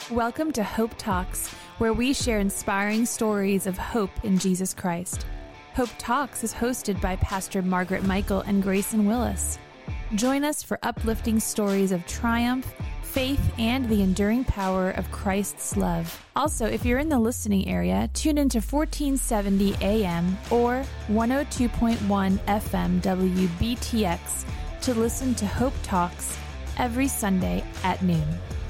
Welcome to Hope Talks, where we share inspiring stories of hope in Jesus Christ. Hope Talks is hosted by Pastor Margaret Michael and Grayson Willis. Join us for uplifting stories of triumph, faith, and the enduring power of Christ's love. Also, if you're in the listening area, tune into 1470 AM or 102.1 FM WBTX to listen to Hope Talks every Sunday at noon.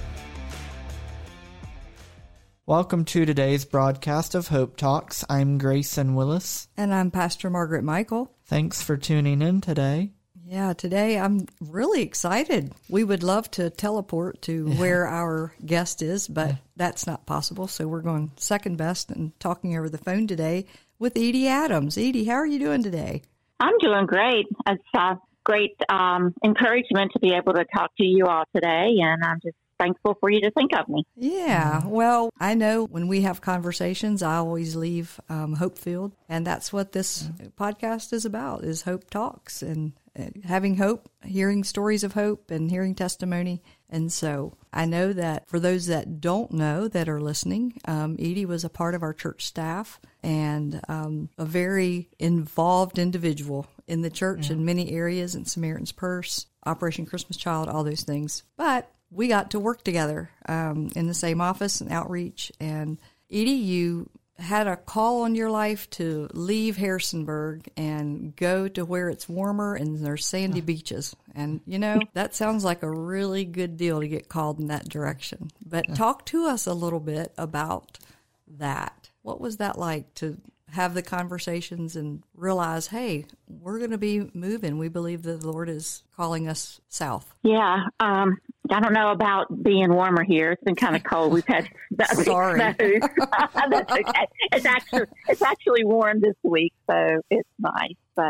Welcome to today's broadcast of Hope Talks. I'm Grayson Willis. And I'm Pastor Margaret Michael. Thanks for tuning in today. Yeah, today I'm really excited. We would love to teleport to where our guest is, but that's not possible. So we're going second best and talking over the phone today with Edie Adams. Edie, how are you doing today? I'm doing great. It's great encouragement to be able to talk to you all today, and I'm just thankful for you to think of me. Yeah, well, I know when we have conversations, I always leave hope-filled, and that's what this podcast is about, is Hope Talks, and having hope, hearing stories of hope, and hearing testimony. And so I know that for those that don't know that are listening, Edie was a part of our church staff and a very involved individual in the church in many areas, in Samaritan's Purse, Operation Christmas Child, all those things. But we got to work together in the same office and outreach. And Edie, you had a call on your life to leave Harrisonburg and go to where it's warmer and there's sandy beaches. And, you know, that sounds like a really good deal to get called in that direction. But talk to us a little bit about that. What was that like to have the conversations and realize, hey, we're going to be moving. We believe that the Lord is calling us south. Yeah. I don't know about being warmer here. It's been kind of cold. We've had Sorry. That's okay. It's actually warm this week, so it's nice. But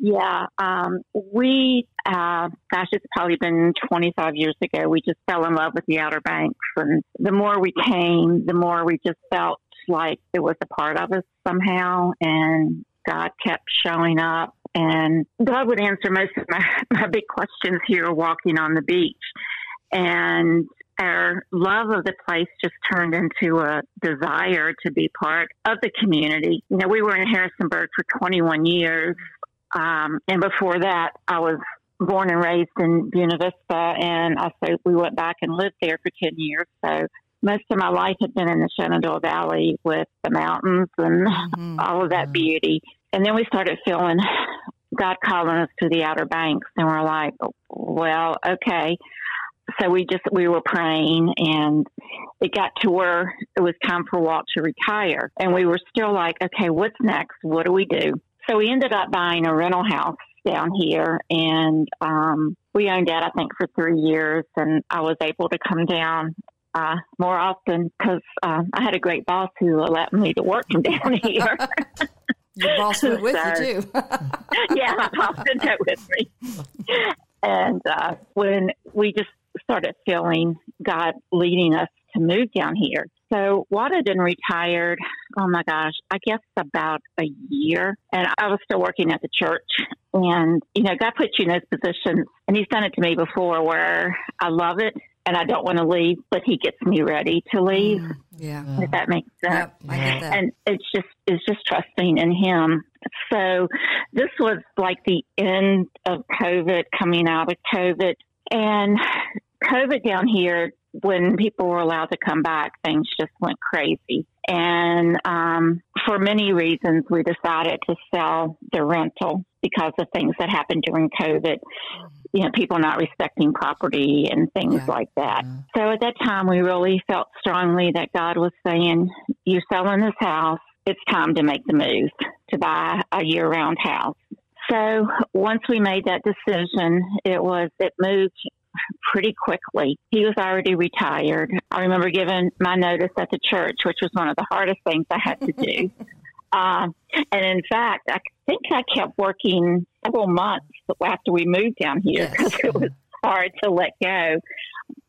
it's probably been 25 years ago. We just fell in love with the Outer Banks, and the more we came, the more we just felt like it was a part of us somehow, and God kept showing up, and God would answer most of my big questions here walking on the beach. And our love of the place just turned into a desire to be part of the community. You know, we were in Harrisonburg for 21 years, and before that, I was born and raised in Buena Vista, and we went back and lived there for 10 years, so most of my life had been in the Shenandoah Valley with the mountains and all of that beauty. And then we started feeling God calling us to the Outer Banks, and we're like, well, okay. So we were praying, and it got to where it was time for Walt to retire. And we were still like, okay, what's next? What do we do? So we ended up buying a rental house down here, and we owned that, I think, for 3 years. And I was able to come down more often because I had a great boss who allowed me to work from down here. Your boss went with you, too. Yeah, my boss did go with me. And when we just started feeling God leading us to move down here. So Walt had been retired, oh my gosh, I guess about a year. And I was still working at the church. And, you know, God puts you in those positions. And he's done it to me before where I love it and I don't want to leave, but he gets me ready to leave. If that makes sense. Yep, I get that. And it's just trusting in him. So this was like the end of COVID, coming out of COVID. And COVID down here, when people were allowed to come back, things just went crazy. And for many reasons, we decided to sell the rental because of things that happened during COVID. You know, people not respecting property and things like that. So at that time, we really felt strongly that God was saying, you're selling this house. It's time to make the move to buy a year-round house. So once we made that decision, it moved pretty quickly. He was already retired. I remember giving my notice at the church, which was one of the hardest things I had to do. And in fact, I think I kept working several months after we moved down here because it was hard to let go.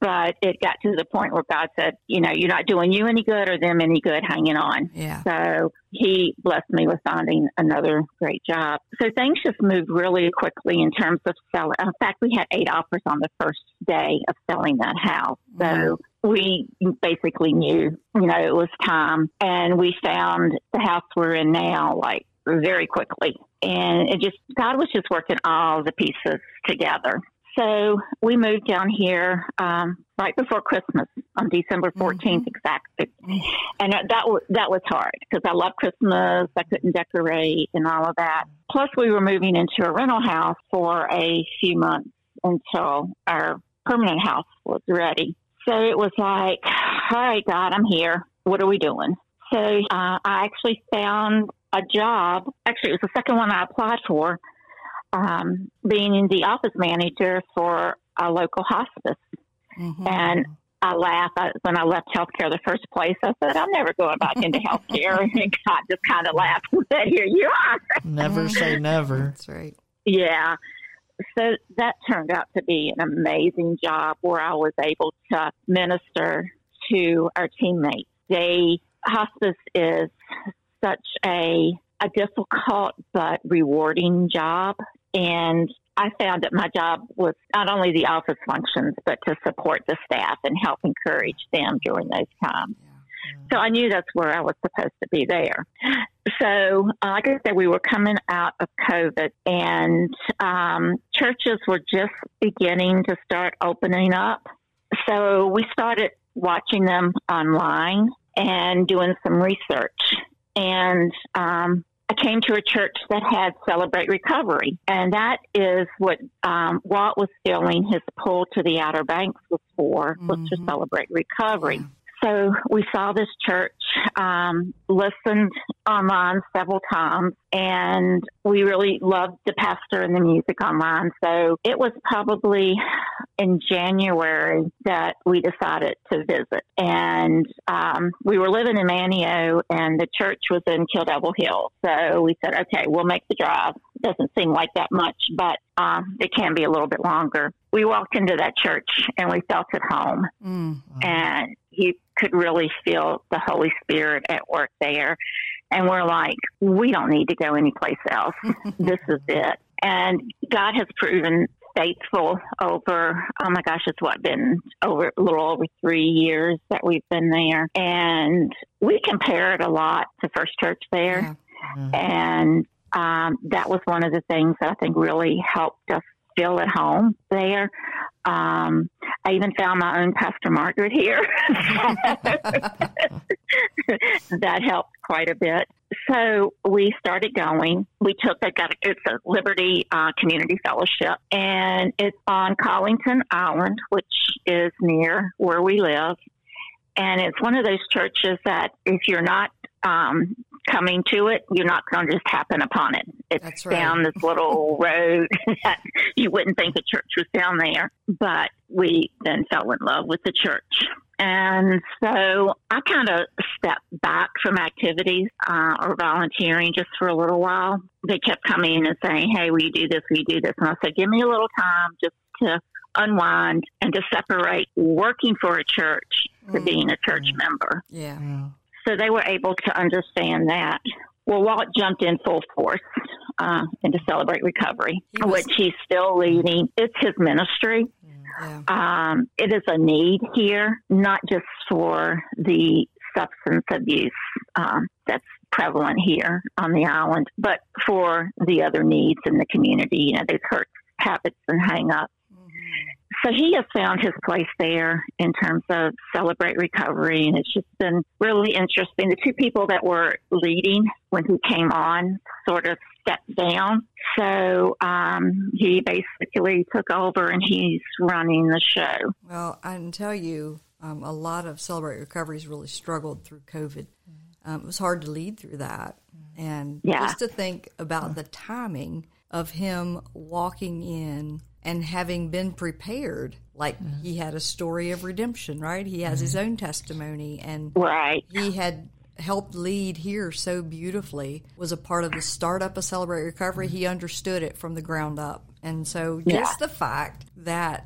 but it got to the point where God said, you're not doing you any good or them any good hanging on. Yeah. So he blessed me with finding another great job. So things just moved really quickly in terms of selling. In fact, we had 8 offers on the first day of selling that house. So we basically knew, it was time. And we found the house we're in now, like, very quickly. And God was just working all the pieces together. So we moved down here right before Christmas on December 14th exactly. And that was hard because I love Christmas. I couldn't decorate and all of that. Plus, we were moving into a rental house for a few months until our permanent house was ready. So it was like, all right, God, I'm here. What are we doing? So I actually found a job. Actually, it was the second one I applied for. Being the office manager for a local hospice. And I laughed when I left healthcare the first place. I said, I'm never going back into healthcare. And God just kind of laughed and said, here you are. Never say never. That's right. Yeah. So that turned out to be an amazing job where I was able to minister to our teammates. Hospice is such a difficult but rewarding job. And I found that my job was not only the office functions, but to support the staff and help encourage them during those times. So I knew that's where I was supposed to be there. So, like I said, we were coming out of COVID, and churches were just beginning to start opening up. So we started watching them online and doing some research. And I came to a church that had Celebrate Recovery, and that is what Walt was feeling his pull to the Outer Banks was for, was to celebrate recovery. Yeah. So we saw this church, listened online several times, and we really loved the pastor and the music online. So it was probably in January that we decided to visit. And we were living in Manteo, and the church was in Kill Devil Hill. So we said, okay, we'll make the drive. It doesn't seem like that much, but it can be a little bit longer. We walked into that church, and we felt at home. And you could really feel the Holy Spirit at work there. And we're like, we don't need to go anyplace else. This is it. And God has proven faithful over, it's been a little over 3 years that we've been there. And we compare it a lot to First Church there. And that was one of the things that I think really helped us feel at home there. I even found my own Pastor Margaret here. That helped quite a bit. So we started going. It's a Liberty Community Fellowship, and it's on Collington Island, which is near where we live. And it's one of those churches that if you're not coming to it, you're not going to just happen upon it. It's down this little road that you wouldn't think the church was down there. But we then fell in love with the church. And so I kind of stepped back from activities or volunteering just for a little while. They kept coming in and saying, hey, will you do this? Will you do this? And I said, give me a little time just to unwind and to separate working for a church to being a church member. Yeah. So they were able to understand that. Well, Walt jumped in full force into Celebrate Recovery, which he's still leading. It's his ministry. Yeah. It is a need here, not just for the substance abuse that's prevalent here on the island, but for the other needs in the community, these hurts, habits, and hang-ups. So he has found his place there in terms of Celebrate Recovery, and it's just been really interesting. The two people that were leading when he came on sort of stepped down. So he basically took over, and he's running the show. Well, I can tell you a lot of Celebrate Recovery's really struggled through COVID. It was hard to lead through that. And just to think about the timing of him walking in and having been prepared, like he had a story of redemption, right? He has his own testimony, and he had helped lead here so beautifully, was a part of the startup of Celebrate Recovery. He understood it from the ground up. And so just the fact that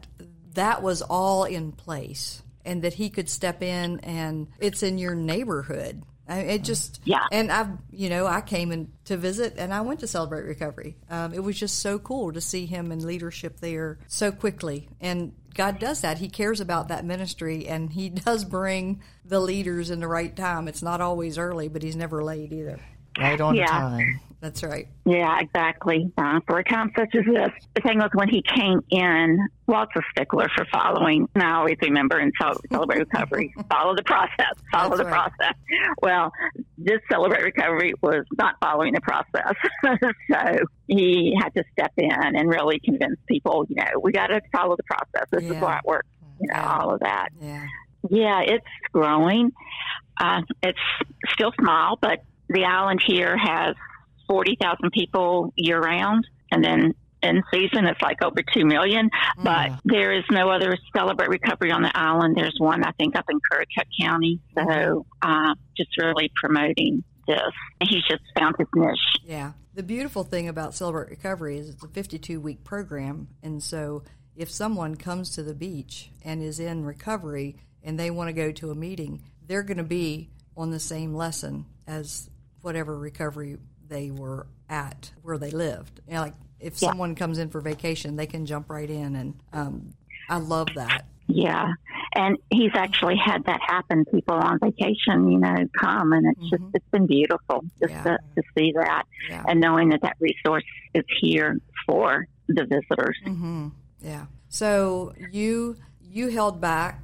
that was all in place and that he could step in and it's in your neighborhood. It just, and I came in to visit and I went to Celebrate Recovery. It was just so cool to see him in leadership there so quickly. And God does that. He cares about that ministry and he does bring the leaders in the right time. It's not always early, but he's never late either. Right on time. That's right. Yeah, exactly. For a time such as this, the thing was when he came in, Walt's a stickler for following. And I always remember in Celebrate Recovery, follow the process, follow the process. Well, this Celebrate Recovery was not following the process. So he had to step in and really convince people, we got to follow the process. This is how it works, all of that. Yeah, it's growing. It's still small, but the island here has 40,000 people year-round, and then in season it's like over 2 million. But there is no other Celebrate Recovery on the island. There's one, I think, up in Currituck County. So just really promoting this. He's just found his niche. Yeah. The beautiful thing about Celebrate Recovery is it's a 52-week program, and so if someone comes to the beach and is in recovery and they want to go to a meeting, they're going to be on the same lesson as whatever recovery they were at where they lived. Like if someone comes in for vacation, they can jump right in, and I love that. Yeah, and he's actually had that happen. People on vacation, come, and it's been beautiful just to see that, and knowing that resource is here for the visitors. Mm-hmm. Yeah. So you held back.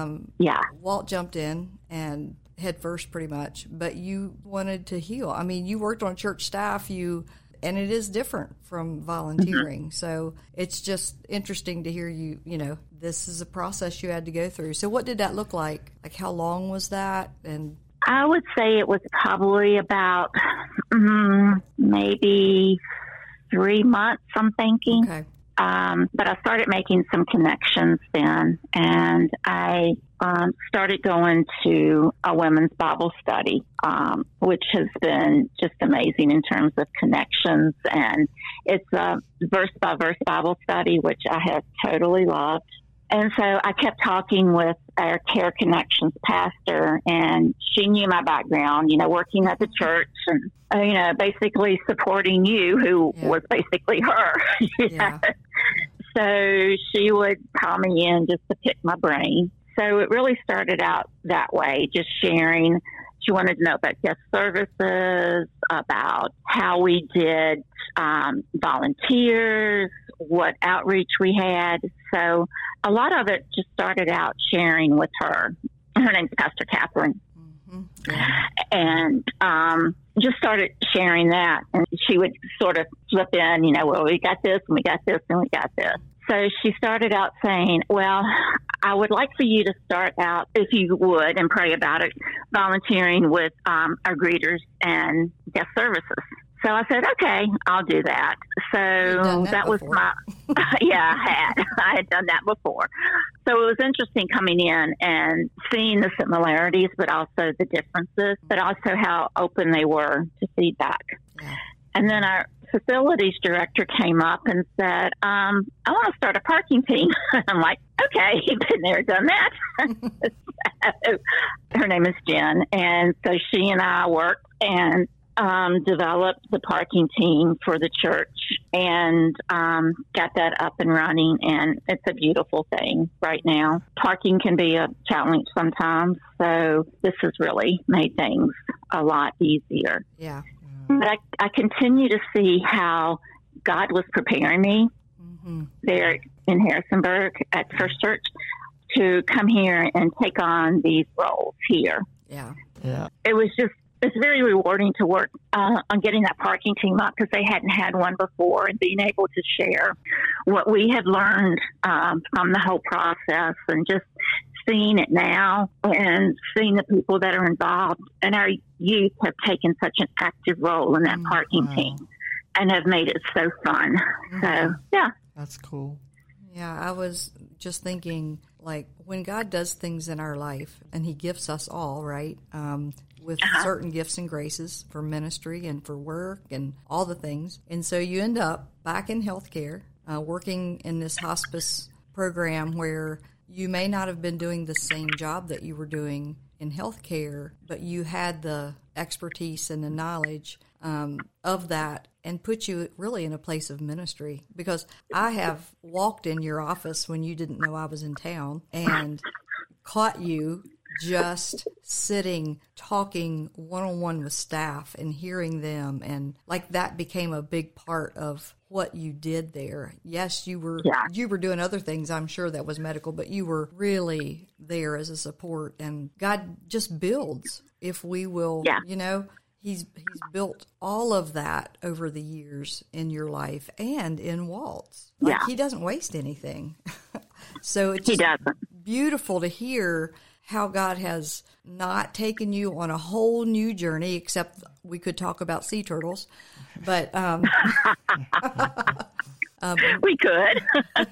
Walt jumped in and head first pretty much, but you wanted to heal. I mean, you worked on church staff, and it is different from volunteering. So it's just interesting to hear this is a process you had to go through. So what did that look like? Like how long was that? And I would say it was probably about maybe 3 months, I'm thinking. Okay. But I started making some connections then, and I started going to a women's Bible study, which has been just amazing in terms of connections. And it's a verse-by-verse Bible study, which I have totally loved. And so I kept talking with our Care Connections pastor, and she knew my background, working at the church and, basically supporting you, who was basically her. So she would call me in just to pick my brain. So it really started out that way, just sharing. She wanted to know about guest services, about how we did volunteers, what outreach we had. So a lot of it just started out sharing with her. Her name's Pastor Catherine. And just started sharing that. And she would sort of slip in, well, we got this and we got this and we got this. So she started out saying, well, I would like for you to start out, if you would, and pray about it, volunteering with our greeters and guest services. So I said, okay, I'll do that. So that was my, I had done that before. So it was interesting coming in and seeing the similarities, but also the differences, but also how open they were to feedback. Yeah. And then our facilities director came up and said, I want to start a parking team. I'm like, okay, been there, done that. So, her name is Jen. And so she and I worked and developed the parking team for the church and got that up and running. And it's a beautiful thing right now. Parking can be a challenge sometimes. So this has really made things a lot easier. Yeah. But I continue to see how God was preparing me there in Harrisonburg at First Church to come here and take on these roles here. Yeah. It was just, it's very rewarding to work on getting that parking team up because they hadn't had one before, and being able to share what we had learned from the whole process and just seeing it now and seeing the people that are involved. And our youth have taken such an active role in that parking team and have made it so fun. So, yeah. That's cool. Yeah, I was just thinking, like, when God does things in our life, and he gifts us all, right, with certain gifts and graces for ministry and for work and all the things. And so you end up back in healthcare, working in this hospice program where you may not have been doing the same job that you were doing in healthcare, but you had the expertise and the knowledge of that, and put you really in a place of ministry. Because I have walked in your office when you didn't know I was in town and caught you just sitting, talking one-on-one with staff and hearing them, and like that became a big part of what you did there. Yes, you were doing other things, I'm sure that was medical, but you were really there as a support. And God just builds if we will, He's built all of that over the years in your life and in Walt's. He doesn't waste anything. So it's just beautiful to hear how God has not taken you on a whole new journey, except we could talk about sea turtles. But we could.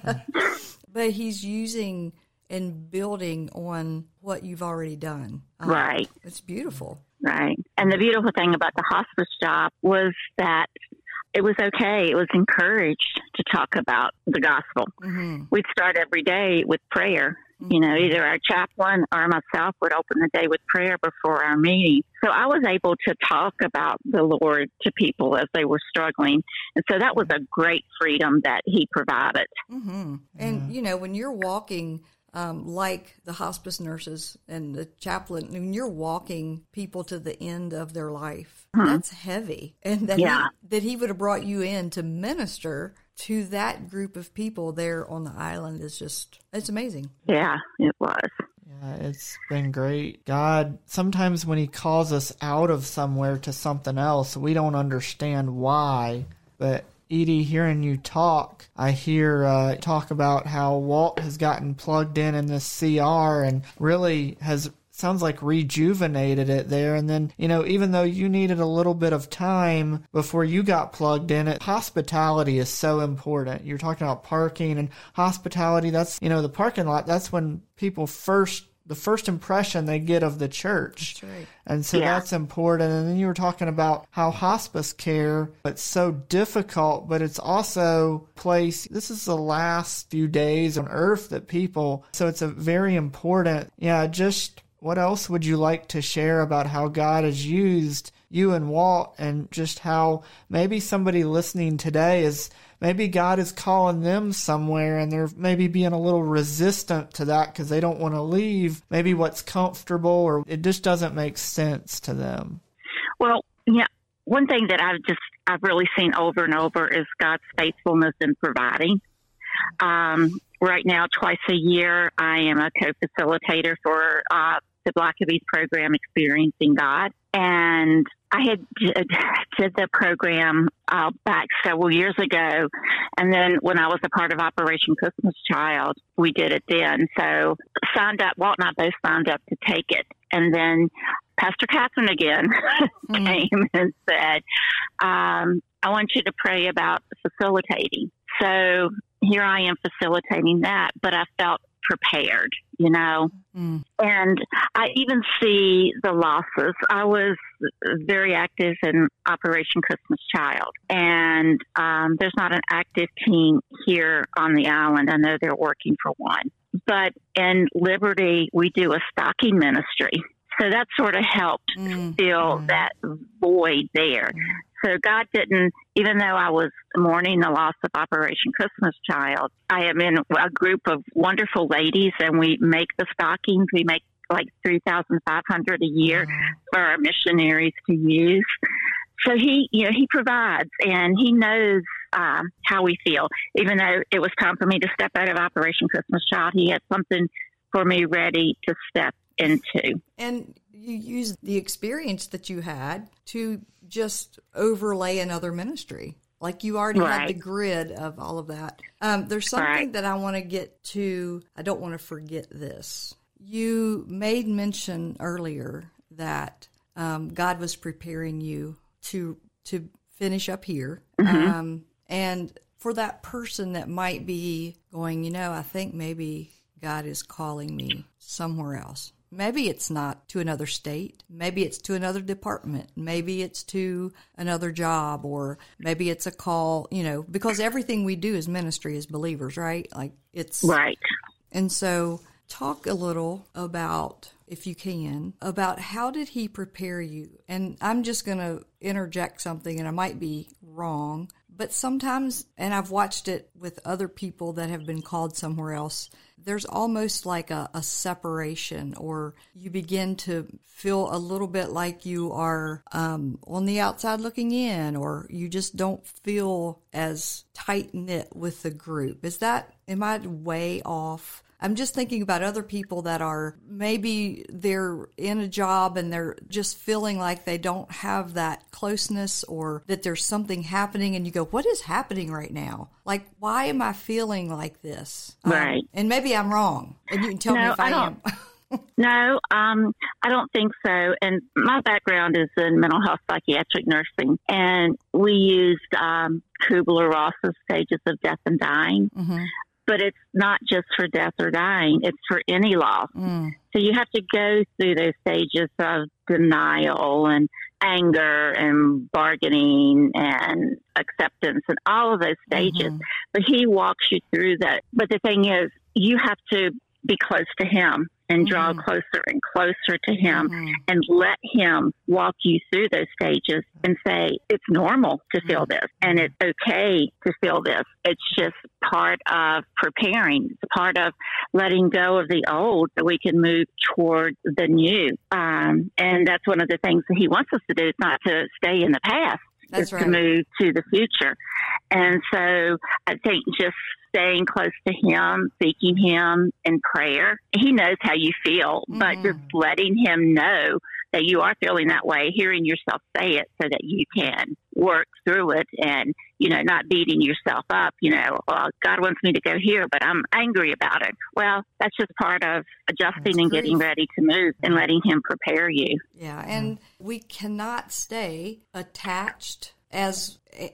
But He's using and building on what you've already done. Right. It's beautiful. Right. And the beautiful thing about the hospice job was that it was okay. It was encouraged to talk about the gospel. Mm-hmm. We'd start every day with prayer. Mm-hmm. Either our chaplain or myself would open the day with prayer before our meeting. So I was able to talk about the Lord to people as they were struggling. And so that was a great freedom that He provided. Mm-hmm. And, when you're walking, like the hospice nurses and the chaplain, when you're walking people to the end of their life, that's heavy. And that he would have brought you in to minister to that group of people there on the island it's amazing. Yeah, it was. Yeah, it's been great. God, sometimes when He calls us out of somewhere to something else, we don't understand why, but Edie, hearing you talk, I hear talk about how Walt has gotten plugged in this CR and really sounds like rejuvenated it there. And then, even though you needed a little bit of time before you got plugged in, hospitality is so important. You're talking about parking and hospitality. That's, the parking lot, that's when people the first impression they get of the church. That's right. And so that's important. And then you were talking about how hospice care, it's so difficult, but it's also this is the last few days on earth so it's a very important, just what else would you like to share about how God has used you and Walt, and just how maybe somebody listening today maybe God is calling them somewhere and they're maybe being a little resistant to that because they don't want to leave maybe what's comfortable, or it just doesn't make sense to them? Well, one thing that I've really seen over and over is God's faithfulness in providing. Right now, twice a year, I am a co-facilitator for the Black of East program, Experiencing God. And I had did the program back several years ago. And then when I was a part of Operation Christmas Child, we did it then. So Walt and I both signed up to take it. And then Pastor Catherine again came and said, I want you to pray about facilitating. So here I am facilitating that, but I felt prepared, and I even see the losses. I was very active in Operation Christmas Child, and there's not an active team here on the island. I know they're working for one, but in Liberty, we do a stocking ministry. So that sort of helped fill that void there. So God didn't, even though I was mourning the loss of Operation Christmas Child, I am in a group of wonderful ladies, and we make the stockings. We make like 3,500 a year for our missionaries to use. So he provides, and he knows how we feel. Even though it was time for me to step out of Operation Christmas Child, he had something for me ready to step into. And you used the experience that you had to just overlay another ministry. Like you already had the grid of all of that. There's something that I want to get to. I don't want to forget this. You made mention earlier that God was preparing you to finish up here. And for that person that might be going, I think maybe God is calling me somewhere else. Maybe it's not to another state. Maybe it's to another department. Maybe it's to another job, or maybe it's a call, because everything we do is ministry as believers, right? Like it's right. And so talk a little about, if you can, about how did he prepare you? And I'm just going to interject something, and I might be wrong, but sometimes, and I've watched it with other people that have been called somewhere else, there's almost like a separation, or you begin to feel a little bit like you are on the outside looking in, or you just don't feel as tight-knit with the group. Am I way off? I'm just thinking about other people that are, maybe they're in a job and they're just feeling like they don't have that closeness, or that there's something happening and you go, what is happening right now? Like, why am I feeling like this? Right. And maybe I'm wrong, and you can tell me if I am. No, I don't think so. And my background is in mental health psychiatric nursing, and we used Kubler-Ross's stages of death and dying. Mm-hmm. But it's not just for death or dying. It's for any loss. Mm. So you have to go through those stages of denial and anger and bargaining and acceptance and all of those stages. Mm-hmm. But he walks you through that. But the thing is, you have to be close to him and draw closer and closer to him and let him walk you through those stages and say, it's normal to feel this and it's okay to feel this. It's just part of preparing. It's part of letting go of the old so we can move toward the new. And that's one of the things that he wants us to do. It's not to stay in the past. That's right. To move to the future. And so I think just staying close to him, seeking him in prayer. He knows how you feel, but just letting him know that you are feeling that way, hearing yourself say it so that you can work through it and, not beating yourself up, well, God wants me to go here, but I'm angry about it. Well, that's just part of adjusting and getting ready to move and letting him prepare you. Yeah, and we cannot stay attached there's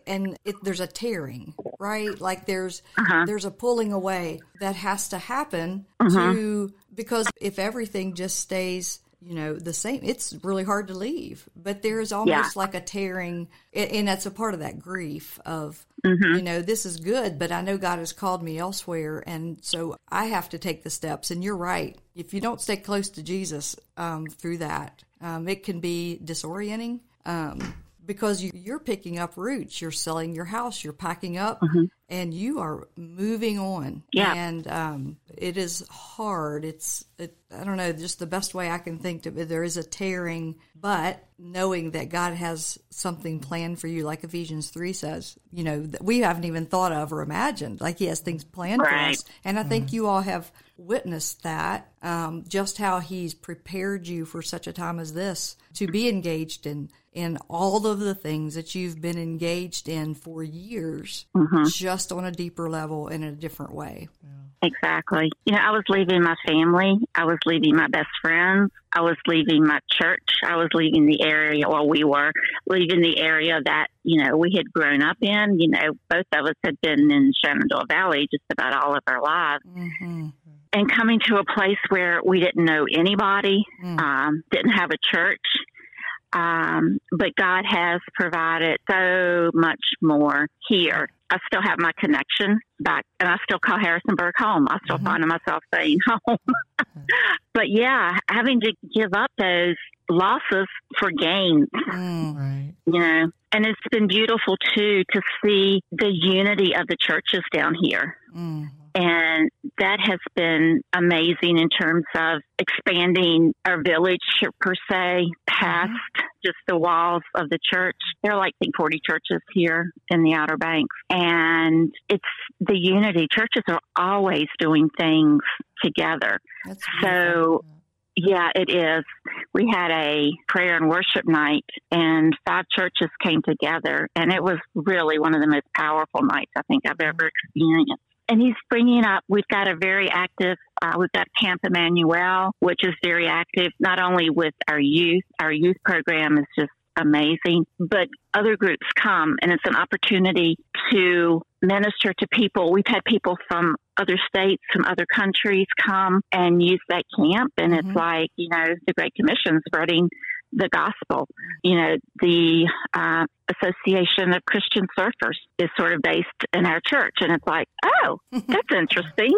a tearing, right? Like there's a pulling away that has to happen because if everything just stays, the same, it's really hard to leave. But there's almost like a tearing, and that's a part of that grief of, this is good, but I know God has called me elsewhere, and so I have to take the steps. And you're right. If you don't stay close to Jesus through that, it can be disorienting. Because you're picking up roots, you're selling your house, you're packing up, and you are moving on. Yeah. And it is hard. I don't know, just the best way I can think of it. There is a tearing, but knowing that God has something planned for you, like Ephesians 3 says, that we haven't even thought of or imagined. Like he has things planned for us. And I think you all have witnessed that, just how he's prepared you for such a time as this to be engaged in all of the things that you've been engaged in for years, just on a deeper level in a different way. Exactly. I was leaving my family. I was leaving my best friends. I was leaving my church. I was leaving the area, we were leaving the area that, we had grown up in. Both of us had been in Shenandoah Valley just about all of our lives. And coming to a place where we didn't know anybody, didn't have a church. But God has provided so much more here. I still have my connection back, and I still call Harrisonburg home. I still find myself saying home. But yeah, having to give up those losses for gains, Right. and it's been beautiful too to see the unity of the churches down here. And that has been amazing in terms of expanding our village, per se, past just the walls of the church. There are 40 churches here in the Outer Banks. And it's the unity. Churches are always doing things together. So, yeah, it is. We had a prayer and worship night, and 5 churches came together. And it was really one of the most powerful nights I think I've ever experienced. And he's bringing up, we've got a very active, we've got Camp Emmanuel, which is very active, not only with our youth program is just amazing. But other groups come, and it's an opportunity to minister to people. We've had people from other states, from other countries come and use that camp. And it's like, the Great Commission spreading the gospel. The Association of Christian Surfers is sort of based in our church. And it's like, oh, that's interesting,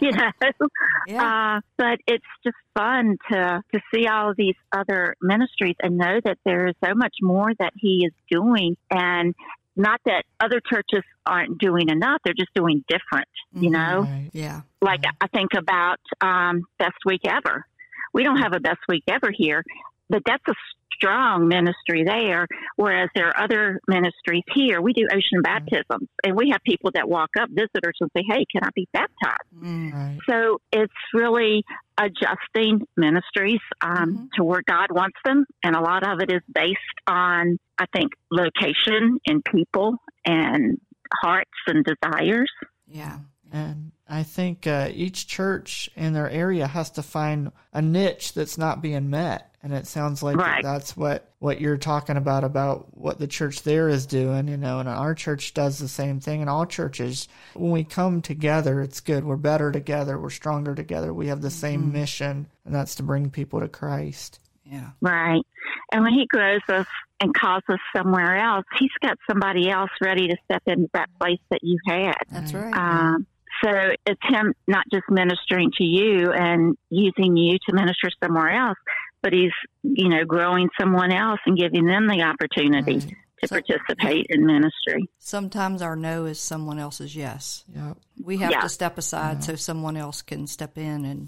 Yeah. But it's just fun to see all of these other ministries and know that there is so much more that he is doing. And not that other churches aren't doing enough, they're just doing different, Right. Yeah. Like I think about Best Week Ever. We don't have a Best Week Ever here, but that's a strong ministry there, whereas there are other ministries here. We do ocean baptisms, and we have people that walk up, visitors, and say, hey, can I be baptized? Right. So it's really adjusting ministries to where God wants them, and a lot of it is based on, I think, location and people and hearts and desires. Yeah. And I think each church in their area has to find a niche that's not being met. And it sounds like that's what you're talking about what the church there is doing, and our church does the same thing. And all churches, when we come together, it's good. We're better together. We're stronger together. We have the same mission, and that's to bring people to Christ. Yeah. Right. And when he grows us and calls us somewhere else, he's got somebody else ready to step into that place that you had. That's right. So it's him not just ministering to you and using you to minister somewhere else, but he's, growing someone else and giving them the opportunity to participate in ministry. Sometimes our no is someone else's yes. Yep. We have to step aside so someone else can step in and,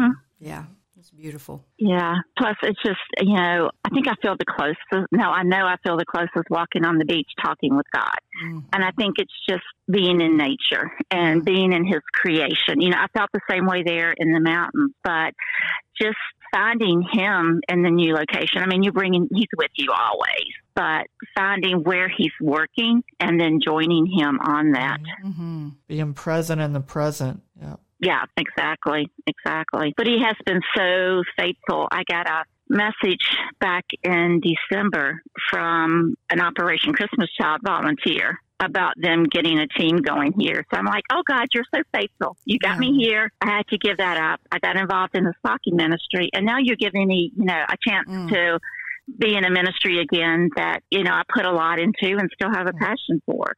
it's beautiful. Yeah. Plus, it's just, I think I feel the closest. No, I know I feel the closest walking on the beach talking with God. And I think it's just being in nature and being in his creation. I felt the same way there in the mountains, but just finding him in the new location. I mean, he's with you always, but finding where he's working and then joining him on that. Mm-hmm. Being present in the present. Yeah. Yeah, exactly. But he has been so faithful. I got a message back in December from an Operation Christmas Child volunteer about them getting a team going here. So I'm like, oh, God, you're so faithful. You got me here. I had to give that up. I got involved in the stocking ministry, and now you're giving me, a chance to be in a ministry again that, I put a lot into and still have a passion for.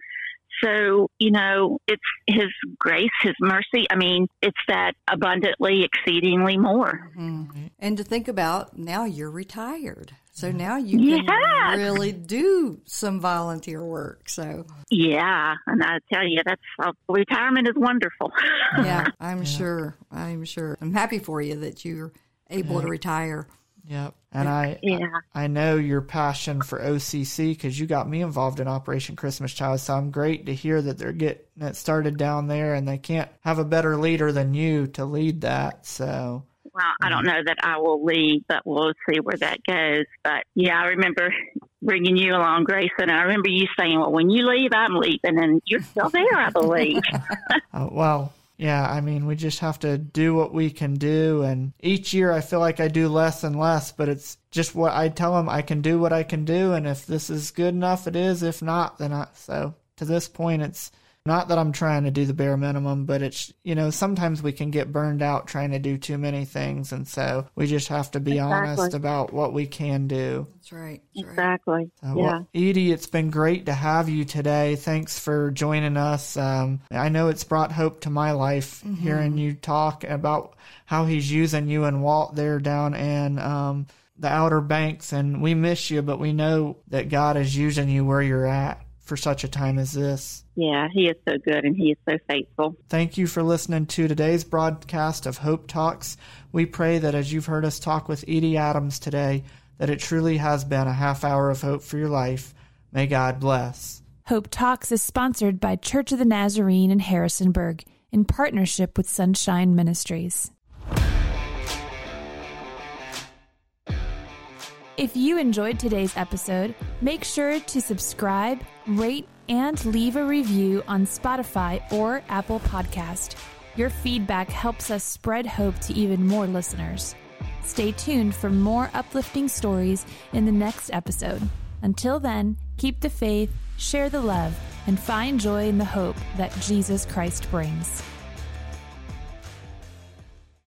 So, it's his grace, his mercy. I mean, it's that abundantly, exceedingly more. Mm-hmm. And to think about, now you're retired. So now you can really do some volunteer work. So yeah, and I tell you, retirement is wonderful. Yeah, I'm sure. I'm happy for you that you're able to retire. Yep. And I know your passion for OCC because you got me involved in Operation Christmas Child. So I'm great to hear that they're getting it started down there, and they can't have a better leader than you to lead that. So. Well, I don't know that I will leave, but we'll see where that goes. But yeah, I remember bringing you along, Grayson. I remember you saying, well, when you leave, I'm leaving, and you're still there, I believe. Well, yeah, I mean, we just have to do what we can do. And each year I feel like I do less and less, but it's just what I tell them. I can do what I can do. And if this is good enough, it is. If not, then not. So to this point, it's not that I'm trying to do the bare minimum, but it's, sometimes we can get burned out trying to do too many things. And so we just have to be honest about what we can do. That's right. Exactly. Well, Edie, it's been great to have you today. Thanks for joining us. I know it's brought hope to my life hearing you talk about how he's using you and Walt there down in the Outer Banks. And we miss you, but we know that God is using you where you're at for such a time as this. Yeah, he is so good and he is so faithful. Thank you for listening to today's broadcast of Hope Talks. We pray that as you've heard us talk with Edie Adams today, that it truly has been a half hour of hope for your life. May God bless. Hope Talks is sponsored by Church of the Nazarene in Harrisonburg in partnership with Sunshine Ministries. If you enjoyed today's episode, make sure to subscribe, rate, and leave a review on Spotify or Apple Podcast. Your feedback helps us spread hope to even more listeners. Stay tuned for more uplifting stories in the next episode. Until then, keep the faith, share the love, and find joy in the hope that Jesus Christ brings.